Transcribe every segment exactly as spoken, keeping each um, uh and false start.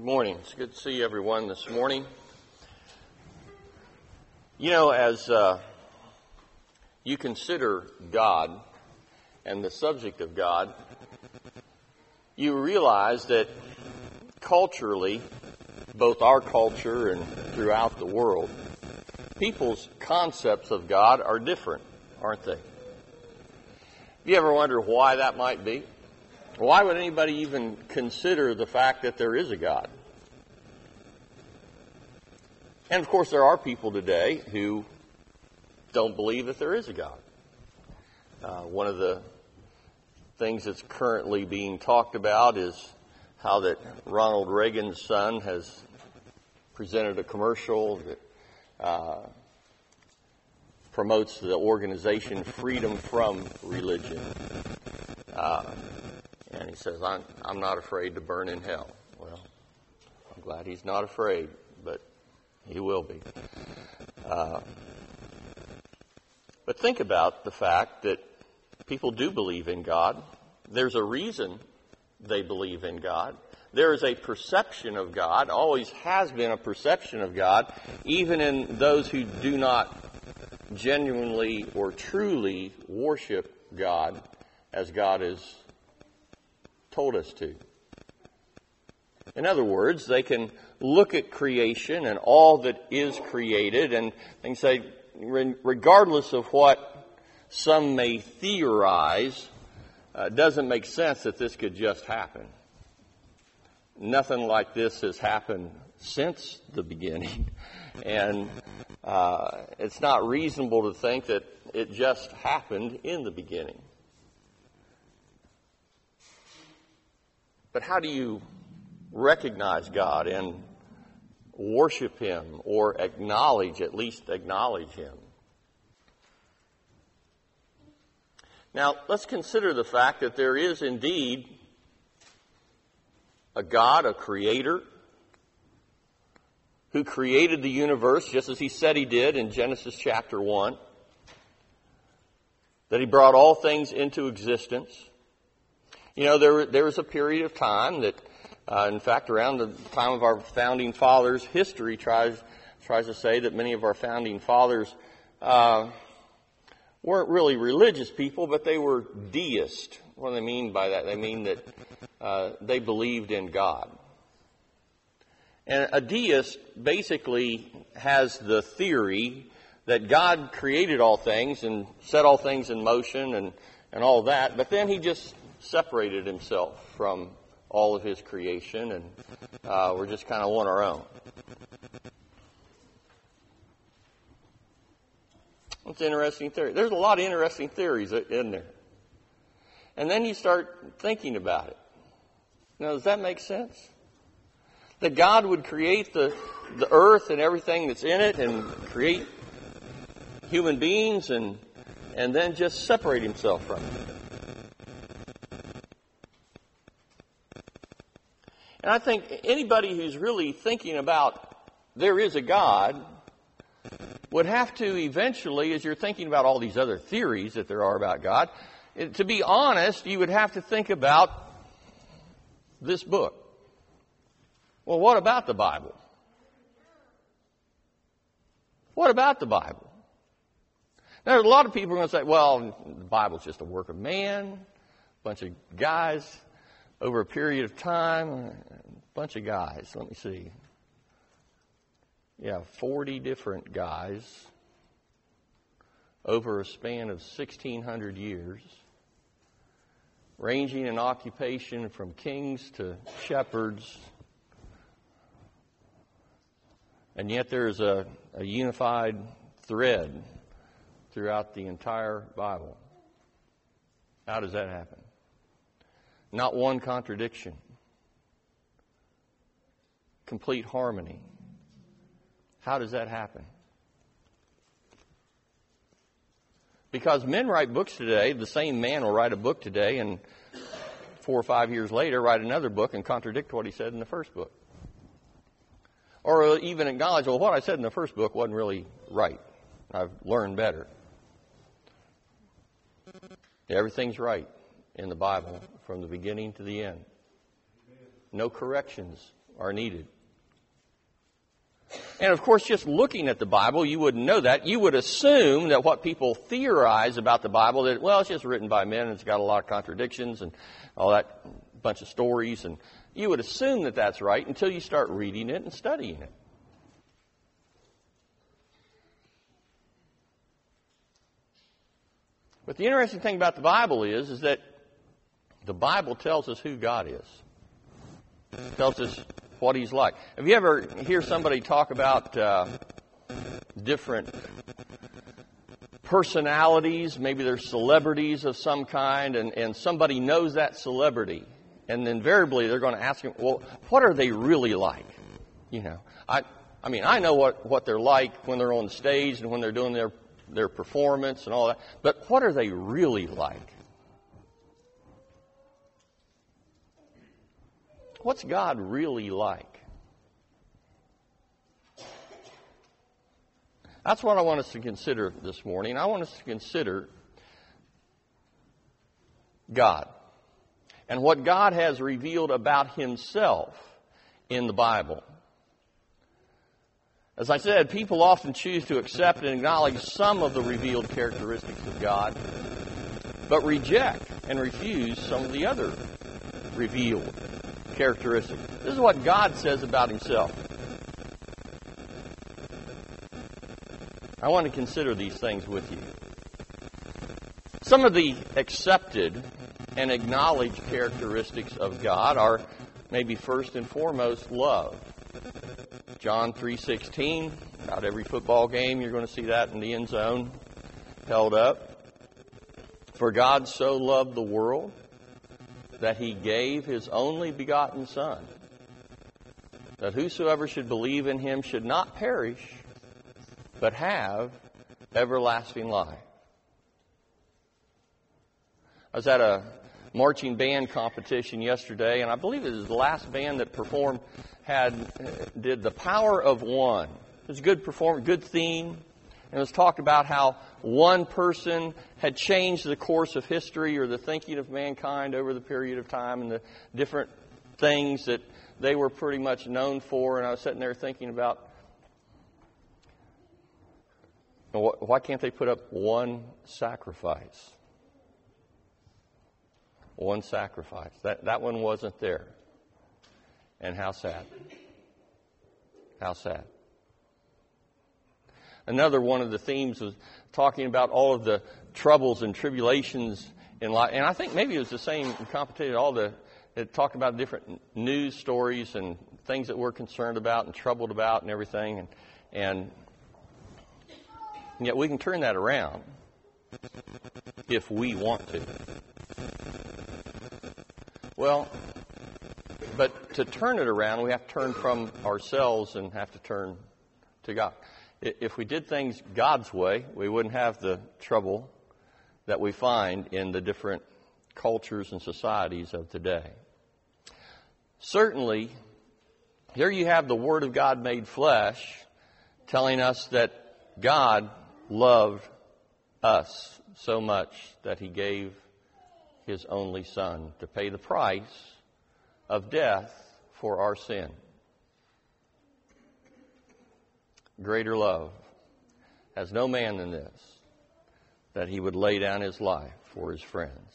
Good morning. It's good to see everyone this morning. You know, as uh, you consider God and the subject of God, you realize that culturally, both our culture and throughout the world, people's concepts of God are different, aren't they? Have you ever wondered why that might be? Why would anybody even consider the fact that there is a God? And of course, there are people today who don't believe that there is a God. Uh, one of the things that's currently being talked about is how that Ronald Reagan's son has presented a commercial that uh, promotes the organization Freedom from Religion. Uh, And he says, I'm, I'm not afraid to burn in hell. Well, I'm glad he's not afraid, but he will be. Uh, but think about the fact that people do believe in God. There's a reason they believe in God. There is a perception of God, always has been a perception of God, even in those who do not genuinely or truly worship God as God is told us to. In other words, they can look at creation and all that is created and, and say, regardless of what some may theorize, uh, it doesn't make sense that this could just happen. Nothing like this has happened since the beginning. And uh, it's not reasonable to think that it just happened in the beginning. But how do you recognize God and worship Him or acknowledge, at least acknowledge Him? Now, let's consider the fact that there is indeed a God, a creator, who created the universe just as He said He did in Genesis chapter one, that He brought all things into existence. You know, there there was a period of time that, uh, in fact, around the time of our founding fathers, history tries tries to say that many of our founding fathers uh, weren't really religious people, but they were deists. What do they mean by that? They mean that uh, they believed in God. And a deist basically has the theory that God created all things and set all things in motion and, and all that, but then He just separated Himself from all of His creation, and uh, we're just kind of on our own. That's an interesting theory. There's a lot of interesting theories in there. And then you start thinking about it. Now, does that make sense? That God would create the, the earth and everything that's in it and create human beings and, and then just separate Himself from it. And I think anybody who's really thinking about there is a God would have to eventually, as you're thinking about all these other theories that there are about God, to be honest, you would have to think about this book. Well, what about the Bible? What about the Bible? Now, a lot of people are going to say, well, the Bible's just a work of man, a bunch of guys over a period of time, a bunch of guys. Let me see. Yeah, forty different guys over a span of sixteen hundred years, ranging in occupation from kings to shepherds. And yet there's a, a unified thread throughout the entire Bible. How does that happen? Not one contradiction. Complete harmony. How does that happen? Because men write books today, the same man will write a book today and four or five years later write another book and contradict what he said in the first book. Or even acknowledge, well, what I said in the first book wasn't really right. I've learned better. Everything's right in the Bible from the beginning to the end. No corrections are needed. And of course, just looking at the Bible, you wouldn't know that. You would assume that what people theorize about the Bible, that, well, it's just written by men and it's got a lot of contradictions and all that bunch of stories. And you would assume that that's right until you start reading it and studying it. But the interesting thing about the Bible is, is that the Bible tells us who God is. It tells us what He's like. Have you ever hear somebody talk about uh, different personalities? Maybe they're celebrities of some kind, and, and somebody knows that celebrity. And invariably they're going to ask them, well, what are they really like? You know, I I mean, I know what, what they're like when they're on stage and when they're doing their their performance and all that. But what are they really like? What's God really like? That's what I want us to consider this morning. I want us to consider God and what God has revealed about Himself in the Bible. As I said, people often choose to accept and acknowledge some of the revealed characteristics of God, but reject and refuse some of the other revealed characteristics. This is what God says about Himself. I want to consider these things with you. Some of the accepted and acknowledged characteristics of God are maybe first and foremost love. John three sixteen, about every football game you're going to see that in the end zone held up. For God so loved the world that He gave His only begotten Son, that whosoever should believe in Him should not perish, but have everlasting life. I was at a marching band competition yesterday, and I believe it was the last band that performed had did The Power of One. It was a good performance, good theme, and it was talked about how one person had changed the course of history or the thinking of mankind over the period of time and the different things that they were pretty much known for. And I was sitting there thinking about, why can't they put up one sacrifice? One sacrifice. That that one wasn't there. And how sad. How sad. Another one of the themes was talking about all of the troubles and tribulations in life. And I think maybe it was the same competition. All the it talked about different news stories and things that we're concerned about and troubled about and everything. And, and yet we can turn that around if we want to. Well, but to turn it around, we have to turn from ourselves and have to turn to God. If we did things God's way, we wouldn't have the trouble that we find in the different cultures and societies of today. Certainly, here you have the Word of God made flesh telling us that God loved us so much that He gave His only Son to pay the price of death for our sin. Greater love has no man than this, that He would lay down His life for His friends.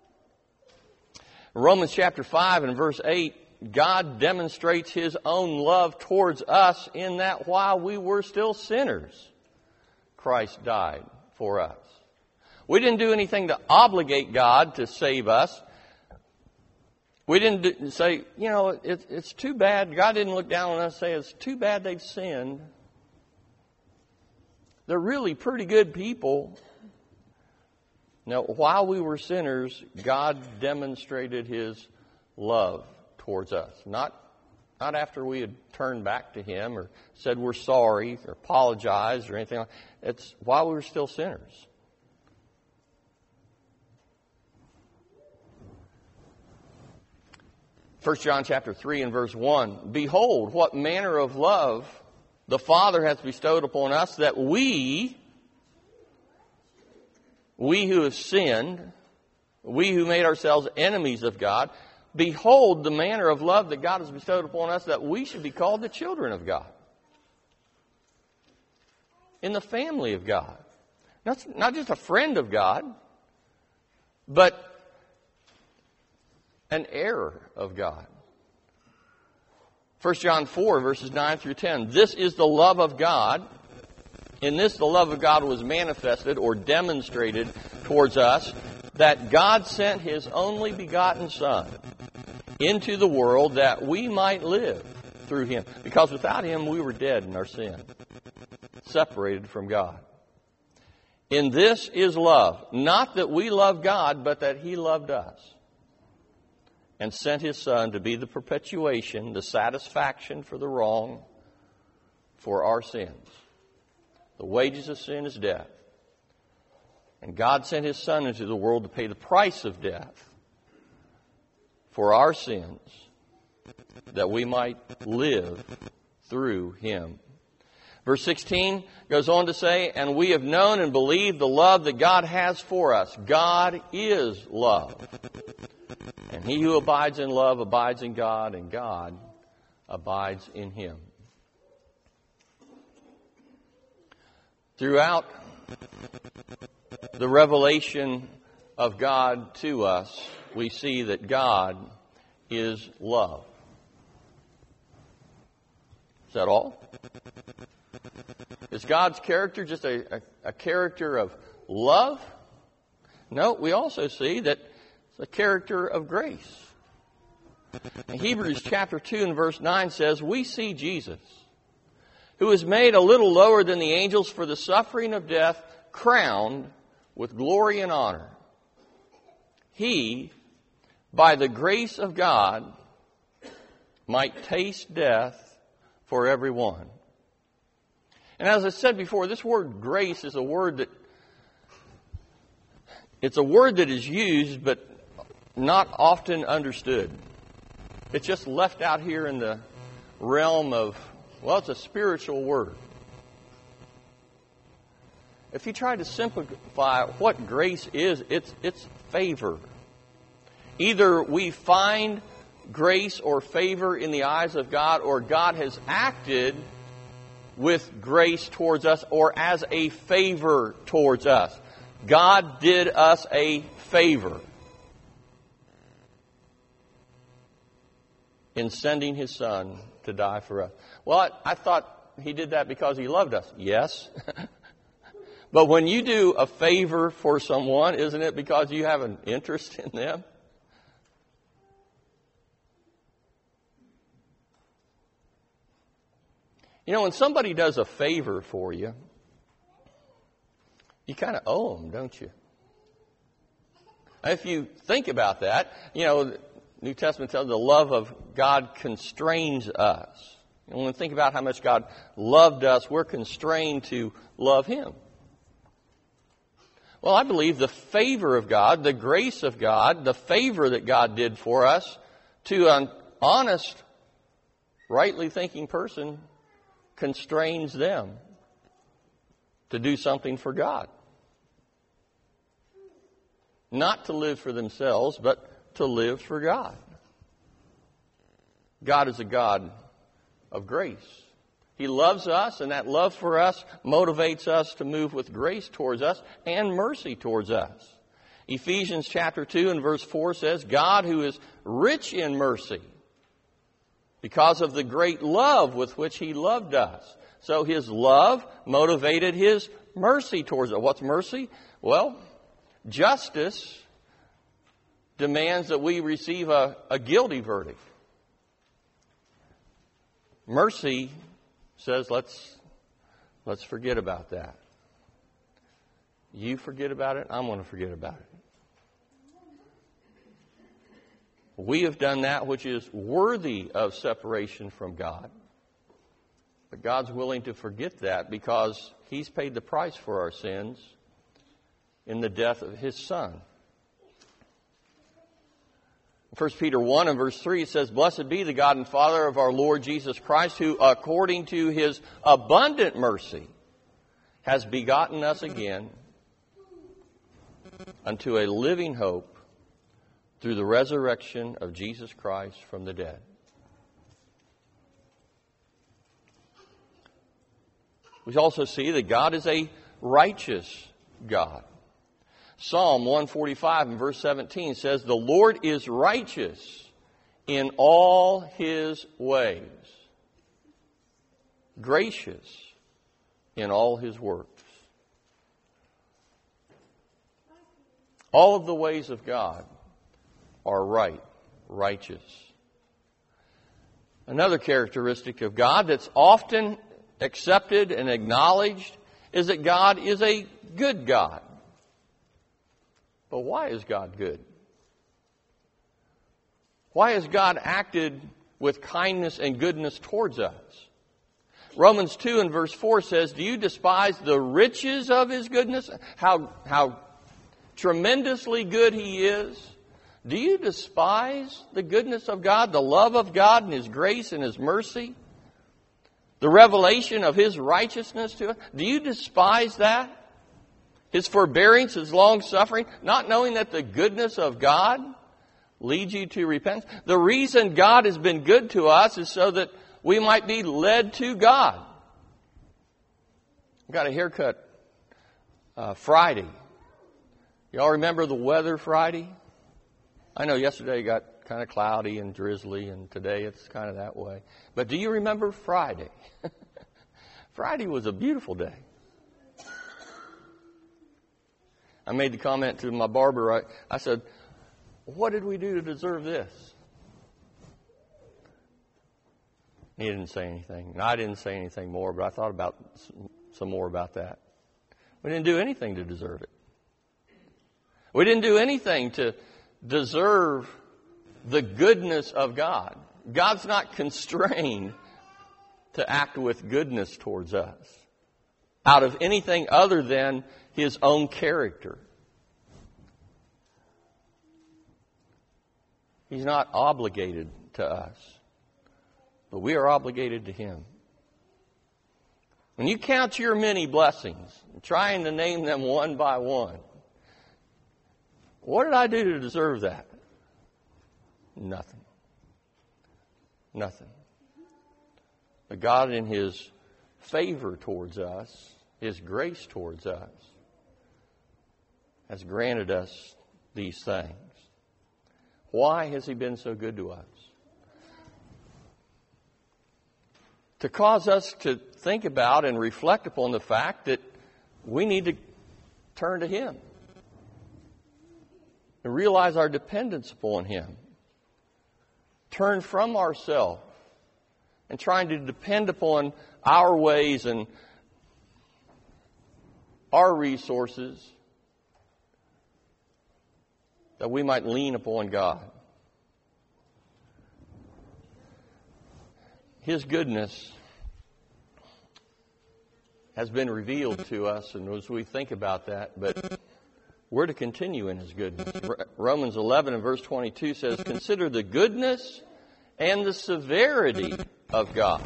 In Romans chapter five and verse eight, God demonstrates His own love towards us in that while we were still sinners, Christ died for us. We didn't do anything to obligate God to save us. We didn't say, you know, it, it's too bad. God didn't look down on us and say, it's too bad they've sinned. They're really pretty good people. No, while we were sinners, God demonstrated His love towards us. Not, not after we had turned back to Him or said we're sorry or apologized or anything like that. It's while we were still sinners. First John chapter three and verse one, behold, what manner of love the Father has bestowed upon us, that we, we who have sinned, we who made ourselves enemies of God, behold the manner of love that God has bestowed upon us, that we should be called the children of God. In the family of God. Not, not just a friend of God, but an heir of God. First John four, verses nine through ten. This is the love of God. In this, the love of God was manifested or demonstrated towards us, that God sent His only begotten Son into the world that we might live through Him. Because without Him, we were dead in our sin, separated from God. In this is love, not that we love God, but that He loved us and sent His Son to be the perpetuation, the satisfaction for the wrong, for our sins. The wages of sin is death. And God sent His Son into the world to pay the price of death for our sins, that we might live through Him. Verse sixteen goes on to say, and we have known and believed the love that God has for us. God is love. And he who abides in love abides in God, and God abides in him. Throughout the revelation of God to us, we see that God is love. Is that all? Is God's character just a, a, a character of love? No, we also see that it's a character of grace. In Hebrews chapter two and verse nine says, we see Jesus, who is made a little lower than the angels for the suffering of death, crowned with glory and honor. He, by the grace of God, might taste death for everyone. And as I said before, this word grace is a word that, it's a word that is used but not often understood. It's just left out here in the realm of, well, it's a spiritual word. If you try to simplify what grace is, it's, it's favor. Either we find grace or favor in the eyes of God, or God has acted with grace towards us or as a favor towards us. God did us a favor in sending His Son to die for us. Well, I, I thought He did that because He loved us. Yes. But when you do a favor for someone, isn't it because you have an interest in them? You know, when somebody does a favor for you, you kind of owe them, don't you? If you think about that, you know, the New Testament tells the love of God constrains us. And when we think about how much God loved us, we're constrained to love Him. Well, I believe the favor of God, the grace of God, the favor that God did for us to an honest, rightly thinking person constrains them to do something for God. Not to live for themselves, but to live for God. God is a God of grace. He loves us, and that love for us motivates us to move with grace towards us and mercy towards us. Ephesians chapter two and verse four says, God, who is rich in mercy, because of the great love with which He loved us. So His love motivated His mercy towards us. What's mercy? Well, justice demands that we receive a, a guilty verdict. Mercy says, let's, let's forget about that. You forget about it, I'm going to forget about it. We have done that which is worthy of separation from God. But God's willing to forget that because He's paid the price for our sins in the death of His Son. First Peter one and verse three, it says, Blessed be the God and Father of our Lord Jesus Christ, who according to His abundant mercy has begotten us again unto a living hope through the resurrection of Jesus Christ from the dead. We also see that God is a righteous God. Psalm one forty-five and verse seventeen says, "The Lord is righteous in all His ways, gracious in all His works." All of the ways of God are right, righteous. Another characteristic of God that's often accepted and acknowledged is that God is a good God. But why is God good? Why has God acted with kindness and goodness towards us? Romans two and verse four says, "Do you despise the riches of His goodness?" How, how tremendously good He is. Do you despise the goodness of God, the love of God and His grace and His mercy? The revelation of His righteousness to us? Do you despise that? His forbearance, His long-suffering, not knowing that the goodness of God leads you to repentance? The reason God has been good to us is so that we might be led to God. I got a haircut uh, Friday. Y'all remember the weather Friday? I know yesterday got kind of cloudy and drizzly, and today it's kind of that way. But do you remember Friday? Friday was a beautiful day. I made the comment to my barber. I, I said, "What did we do to deserve this?" He didn't say anything. And I didn't say anything more, but I thought about some, some more about that. We didn't do anything to deserve it. We didn't do anything to deserve the goodness of God. God's not constrained to act with goodness towards us out of anything other than His own character. He's not obligated to us, but we are obligated to Him. When you count your many blessings, trying to name them one by one, what did I do to deserve that? Nothing. Nothing. But God, in His favor towards us, His grace towards us, has granted us these things. Why has He been so good to us? To cause us to think about and reflect upon the fact that we need to turn to Him and realize our dependence upon Him. Turn from ourselves and trying to depend upon our ways and our resources that we might lean upon God. His goodness has been revealed to us, and as we think about that, but we're to continue in His goodness. Romans eleven and verse twenty-two says, "Consider the goodness and the severity of God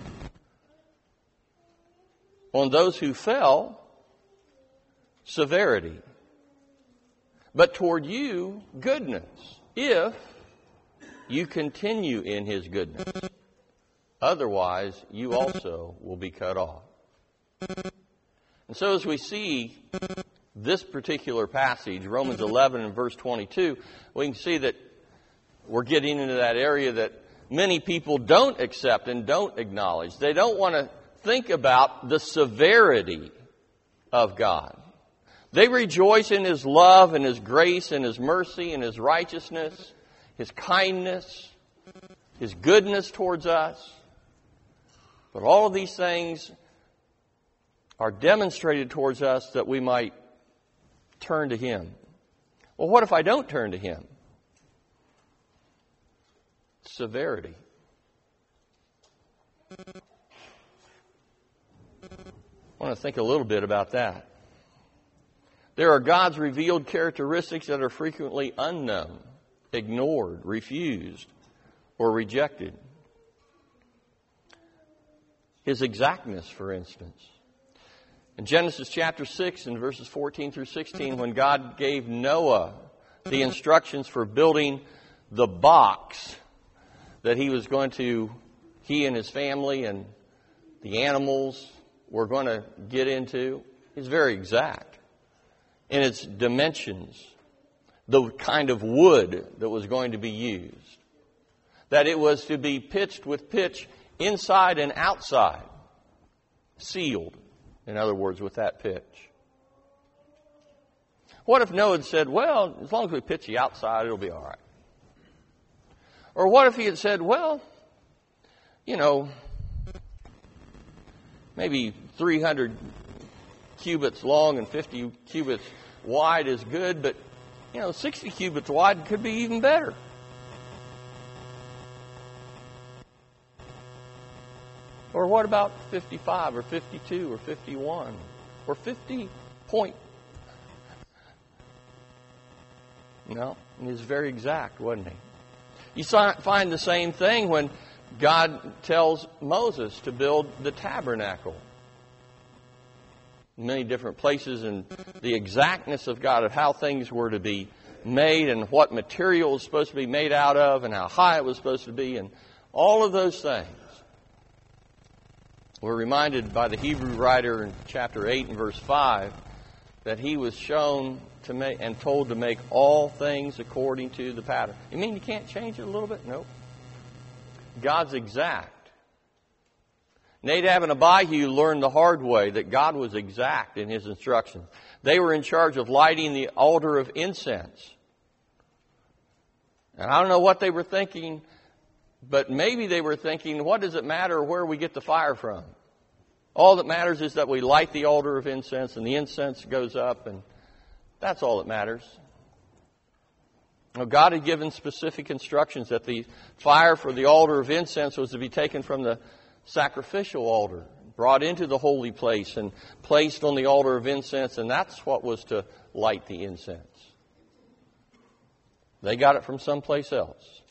on those who fell, severity. But toward you, goodness, if you continue in His goodness. Otherwise, you also will be cut off." And so as we see this particular passage, Romans eleven and verse twenty-two, we can see that we're getting into that area that many people don't accept and don't acknowledge. They don't want to think about the severity of God. They rejoice in His love and His grace and His mercy and His righteousness, His kindness, His goodness towards us. But all of these things are demonstrated towards us that we might turn to Him. Well, what if I don't turn to Him? Severity. I want to think a little bit about that. There are God's revealed characteristics that are frequently unknown, ignored, refused, or rejected. His exactness, for instance. In Genesis chapter six and verses fourteen through sixteen, when God gave Noah the instructions for building the box that he was going to, he and his family and the animals were going to get into, is very exact in its dimensions, the kind of wood that was going to be used, that it was to be pitched with pitch inside and outside, sealed, in other words, with that pitch. What if Noah had said, well, as long as we pitch the outside, it'll be all right? Or what if he had said, well, you know, maybe three hundred cubits long and fifty cubits wide is good, but, you know, sixty cubits wide could be even better. Or what about fifty-five or fifty-two or fifty-one or fifty point? No, he was very exact, wasn't he? You find the same thing when God tells Moses to build the tabernacle. Many different places, and the exactness of God of how things were to be made and what material was supposed to be made out of and how high it was supposed to be and all of those things. We're reminded by the Hebrew writer in chapter eight and verse five that he was shown to make and told to make all things according to the pattern. You mean you can't change it a little bit? Nope. God's exact. Nadab and Abihu learned the hard way that God was exact in his instructions. They were in charge of lighting the altar of incense. And I don't know what they were thinking, but maybe they were thinking, what does it matter where we get the fire from? All that matters is that we light the altar of incense and the incense goes up, and that's all that matters. Now, God had given specific instructions that the fire for the altar of incense was to be taken from the sacrificial altar, brought into the holy place and placed on the altar of incense, and that's what was to light the incense. They got it from someplace else.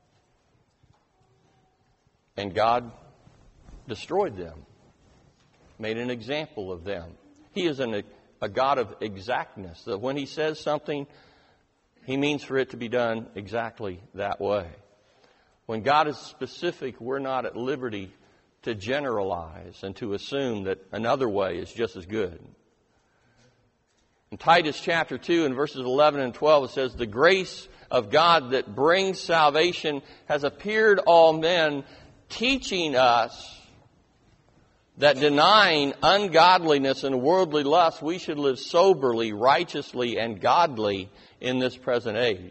And God destroyed them, made an example of them. He is an, a God of exactness, that when He says something, He means for it to be done exactly that way. When God is specific, we're not at liberty to generalize and to assume that another way is just as good. In Titus chapter two and verses eleven and twelve, it says, the grace of God that brings salvation has appeared all men, teaching us that denying ungodliness and worldly lust, we should live soberly, righteously, and godly in this present age.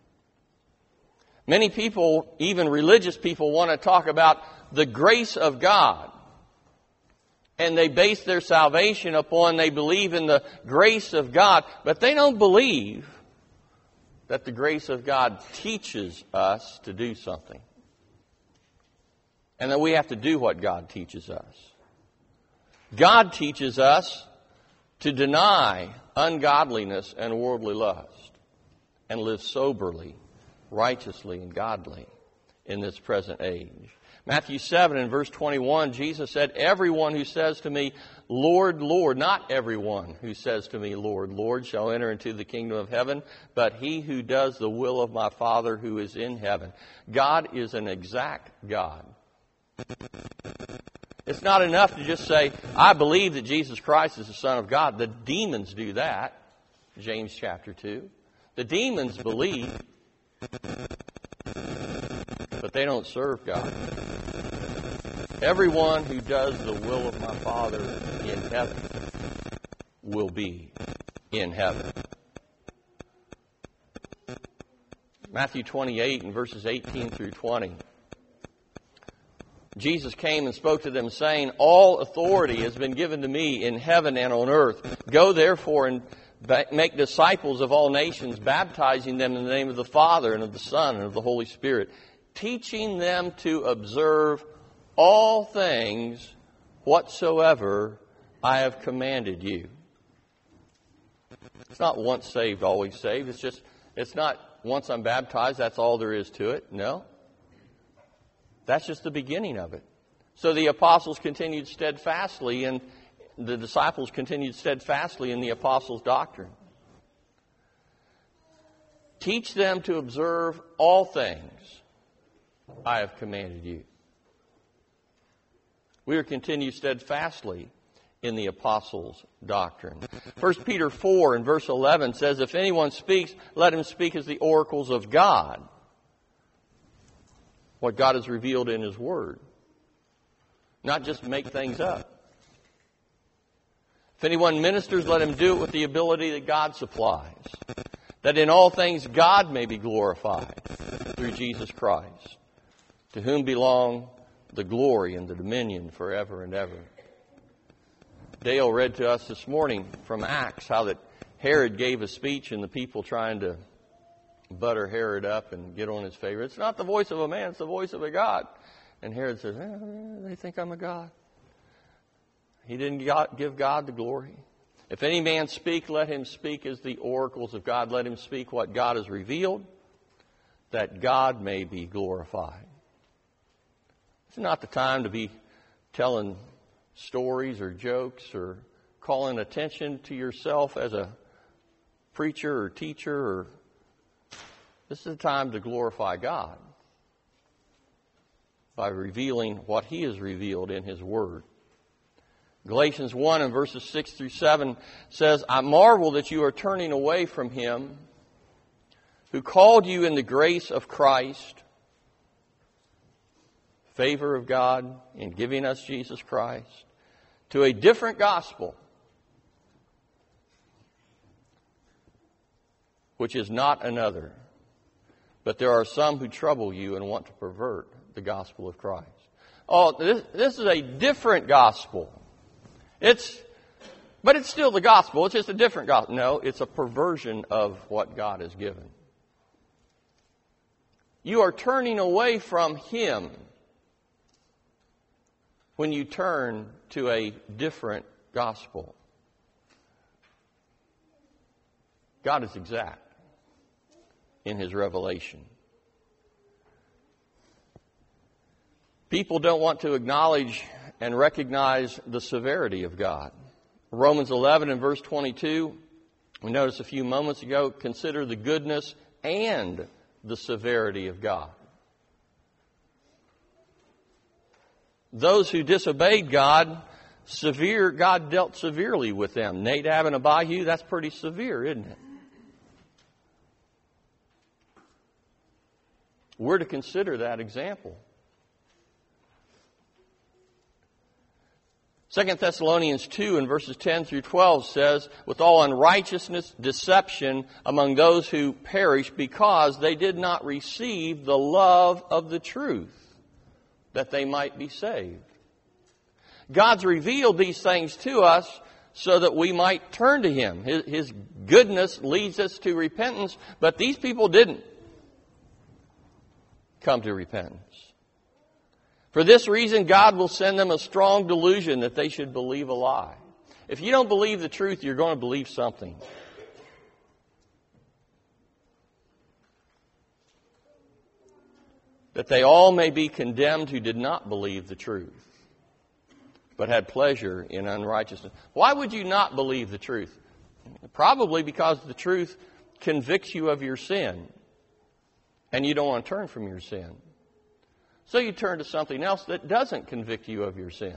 Many people, even religious people, want to talk about the grace of God. And they base their salvation upon, they believe in the grace of God, but they don't believe that the grace of God teaches us to do something. And that we have to do what God teaches us. God teaches us to deny ungodliness and worldly lust and live soberly, righteously, and godly in this present age. Matthew seven and verse twenty-one, Jesus said, everyone who says to me, Lord, Lord, not everyone who says to me, Lord, Lord, shall enter into the kingdom of heaven, but he who does the will of my Father who is in heaven. God is an exact God. It's not enough to just say, I believe that Jesus Christ is the Son of God. The demons do that. James chapter two. The demons believe, but they don't serve God. Everyone who does the will of my Father in heaven will be in heaven. Matthew twenty-eight and verses eighteen through twenty. Jesus came and spoke to them, saying, all authority has been given to me in heaven and on earth. Go therefore and make disciples of all nations, baptizing them in the name of the Father and of the Son and of the Holy Spirit, teaching them to observe all things whatsoever I have commanded you. It's not once saved, always saved. It's just, it's not once I'm baptized, that's all there is to it. No. That's just the beginning of it. So the apostles continued steadfastly, and the disciples continued steadfastly in the apostles' doctrine. Teach them to observe all things I have commanded you. We are to continue steadfastly in the apostles' doctrine. First Peter four and verse eleven says, if anyone speaks, let him speak as the oracles of God. What God has revealed in His Word. Not just make things up. If anyone ministers, let him do it with the ability that God supplies, that in all things God may be glorified through Jesus Christ, to whom belong the glory and the dominion forever and ever. Dale read to us this morning from Acts how that Herod gave a speech and the people trying to butter Herod up and get on his favor. It's not the voice of a man, it's the voice of a God. And Herod says, eh, they think I'm a God. He didn't give God the glory. If any man speak, let him speak as the oracles of God. Let him speak what God has revealed, that God may be glorified. It's not the time to be telling stories or jokes or calling attention to yourself as a preacher or teacher. Or this is the time to glorify God by revealing what He has revealed in His Word. Galatians one and verses six through seven says, I marvel that you are turning away from Him who called you in the grace of Christ, favor of God in giving us Jesus Christ, to a different gospel, which is not another. But there are some who trouble you and want to pervert the gospel of Christ. Oh, this, this is a different gospel. It's, but it's still the gospel. It's just a different gospel. No, it's a perversion of what God has given. You are turning away from Him when you turn to a different gospel. God is exact in His revelation. People don't want to acknowledge and recognize the severity of God. Romans eleven and verse twenty-two, we noticed a few moments ago, consider the goodness and the severity of God. Those who disobeyed God, severe, God dealt severely with them. Nadab and Abihu, that's pretty severe, isn't it? We're to consider that example. Second Thessalonians two and verses ten through twelve says, with all unrighteousness, deception among those who perish because they did not receive the love of the truth, that they might be saved. God's revealed these things to us so that we might turn to Him. His, His goodness leads us to repentance, but these people didn't come to repentance. For this reason, God will send them a strong delusion that they should believe a lie. If you don't believe the truth, you're going to believe something. That they all may be condemned who did not believe the truth, but had pleasure in unrighteousness. Why would you not believe the truth? Probably because the truth convicts you of your sin, and you don't want to turn from your sin. So you turn to something else that doesn't convict you of your sin.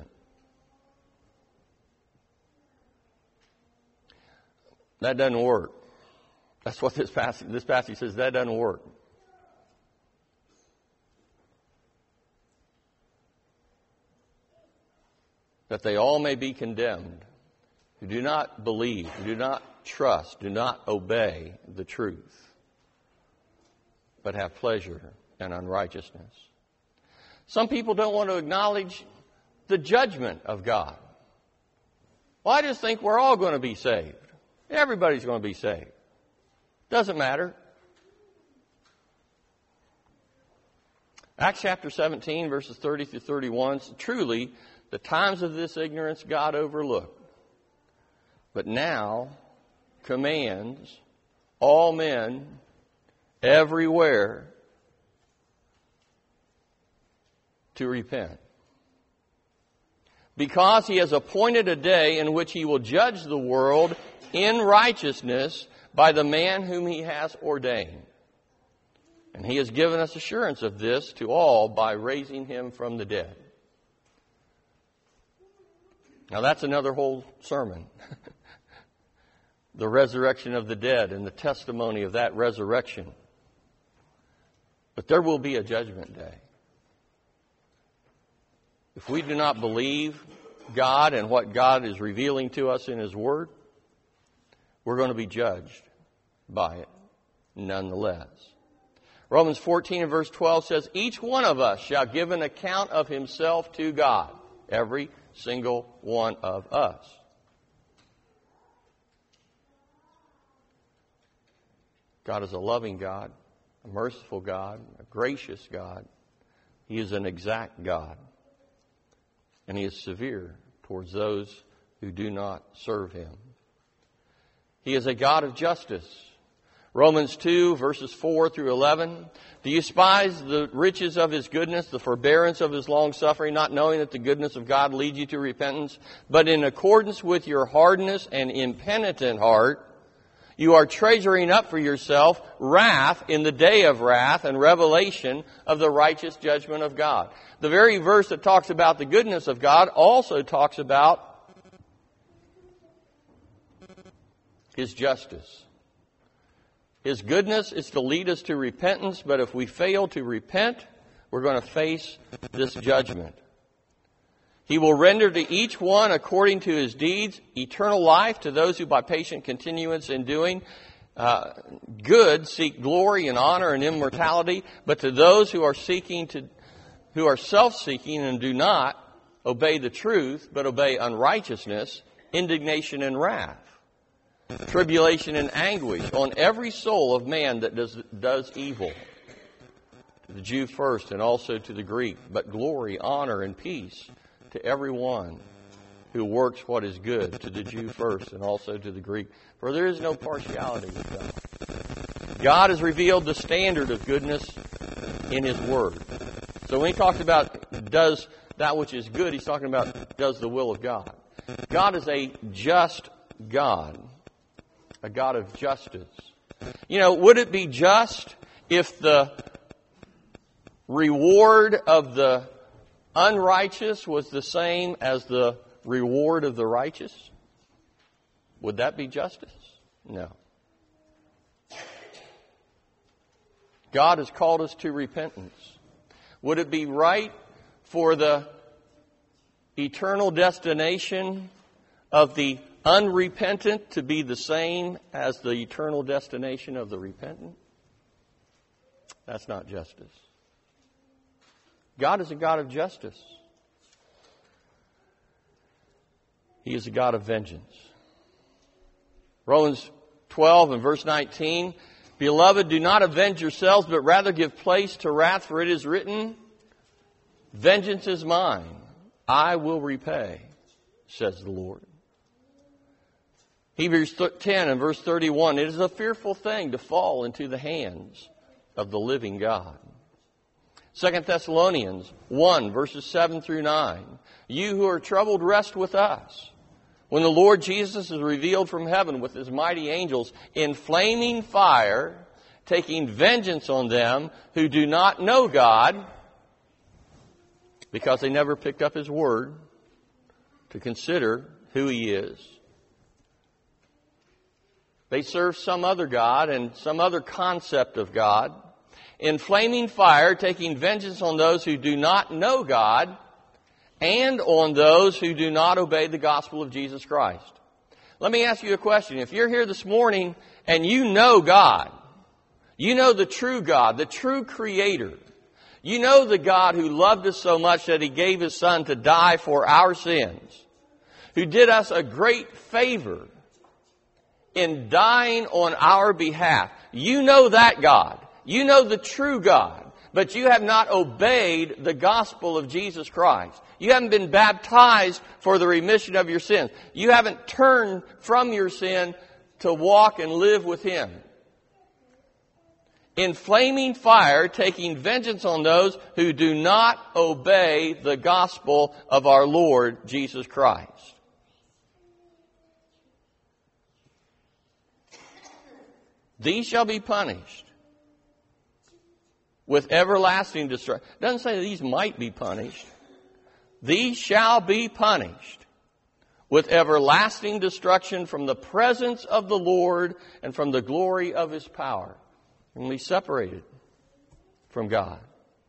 That doesn't work. That's what this passage, this passage says. That doesn't work. That they all may be condemned who do not believe, who do not trust, do not obey the truth, but have pleasure in unrighteousness. Some people don't want to acknowledge the judgment of God. Well, I just think we're all going to be saved. Everybody's going to be saved. Doesn't matter. Acts chapter seventeen, verses thirty through thirty-one. Truly, the times of this ignorance God overlooked, but now commands all men everywhere to repent. Because He has appointed a day in which He will judge the world in righteousness by the man whom He has ordained. And He has given us assurance of this to all by raising Him from the dead. Now that's another whole sermon. The resurrection of the dead and the testimony of that resurrection. But there will be a judgment day. If we do not believe God and what God is revealing to us in His Word, we're going to be judged by it nonetheless. Romans fourteen and verse twelve says, each one of us shall give an account of himself to God. Every single one of us. God is a loving God, a merciful God, a gracious God. He is an exact God. And He is severe towards those who do not serve Him. He is a God of justice. Romans two, verses four through eleven. Do you despise the riches of His goodness, the forbearance of His long-suffering, not knowing that the goodness of God leads you to repentance? But in accordance with your hardness and impenitent heart, you are treasuring up for yourself wrath in the day of wrath and revelation of the righteous judgment of God. The very verse that talks about the goodness of God also talks about His justice. His goodness is to lead us to repentance, but if we fail to repent, we're going to face this judgment. He will render to each one according to his deeds eternal life to those who by patient continuance in doing uh, good seek glory and honor and immortality, but to those who are seeking to, who are self-seeking and do not obey the truth, but obey unrighteousness, indignation and wrath, tribulation and anguish on every soul of man that does, does evil. To the Jew first and also to the Greek, but glory, honor, and peace to everyone who works what is good, to the Jew first and also to the Greek. For there is no partiality with God. God has revealed the standard of goodness in His Word. So when He talks about does that which is good, He's talking about does the will of God. God is a just God, a God of justice. You know, would it be just if the reward of the unrighteous was the same as the reward of the righteous? Would that be justice? No. God has called us to repentance. Would it be right for the eternal destination of the unrepentant to be the same as the eternal destination of the repentant? That's not justice. God is a God of justice. He is a God of vengeance. Romans twelve and verse nineteen, Beloved, do not avenge yourselves, but rather give place to wrath, for it is written, Vengeance is mine, I will repay, says the Lord. Hebrews ten and verse thirty-one, It is a fearful thing to fall into the hands of the living God. Second Thessalonians one, verses seven through nine. You who are troubled, rest with us. When the Lord Jesus is revealed from heaven with His mighty angels in flaming fire, taking vengeance on them who do not know God, because they never picked up His word to consider who He is. They serve some other God and some other concept of God. In flaming fire, taking vengeance on those who do not know God and on those who do not obey the gospel of Jesus Christ. Let me ask you a question. If you're here this morning and you know God, you know the true God, the true Creator, you know the God who loved us so much that He gave His Son to die for our sins, who did us a great favor in dying on our behalf. You know that God. You know the true God, but you have not obeyed the gospel of Jesus Christ. You haven't been baptized for the remission of your sins. You haven't turned from your sin to walk and live with Him. In flaming fire, taking vengeance on those who do not obey the gospel of our Lord Jesus Christ. These shall be punished. with everlasting destruction. It doesn't say these might be punished. These shall be punished with everlasting destruction from the presence of the Lord and from the glory of His power. And we separated from God.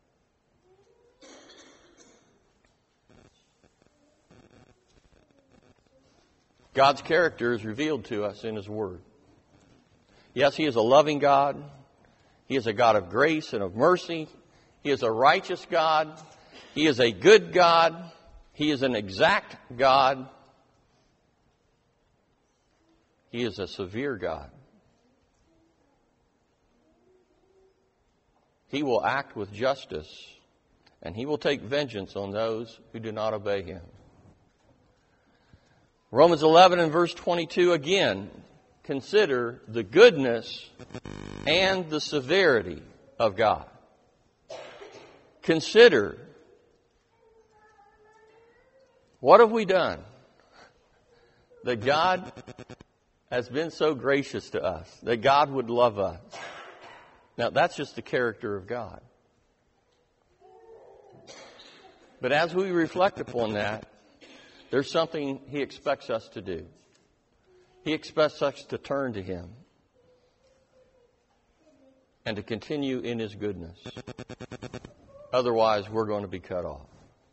God's character is revealed to us in His Word. Yes, He is a loving God. He is a God of grace and of mercy. He is a righteous God. He is a good God. He is an exact God. He is a severe God. He will act with justice, and He will take vengeance on those who do not obey Him. Romans eleven and verse twenty-two again, consider the goodness and the severity of God. Consider, what have we done that God has been so gracious to us, that God would love us? Now, that's just the character of God. But as we reflect upon that, there's something He expects us to do. He expects us to turn to Him and to continue in His goodness. Otherwise, we're going to be cut off.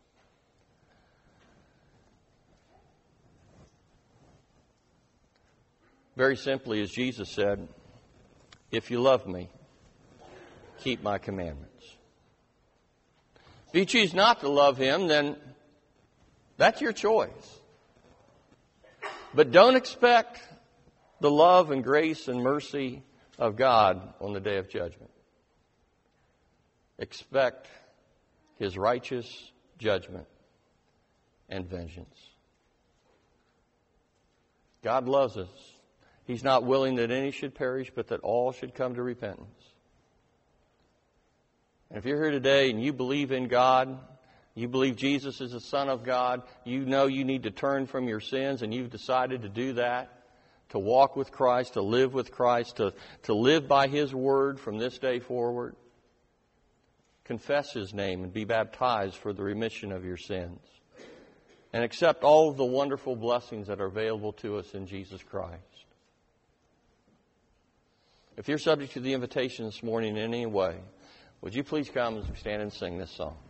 Very simply, as Jesus said, if you love me, keep my commandments. If you choose not to love Him, then that's your choice. But don't expect the love and grace and mercy of God on the day of judgment. Expect His righteous judgment and vengeance. God loves us. He's not willing that any should perish, but that all should come to repentance. And if you're here today and you believe in God, you believe Jesus is the Son of God, you know you need to turn from your sins, and you've decided to do that, to walk with Christ, to live with Christ, to, to live by His Word from this day forward, confess His name and be baptized for the remission of your sins. And accept all of the wonderful blessings that are available to us in Jesus Christ. If you're subject to the invitation this morning in any way, would you please come as we stand and sing this song?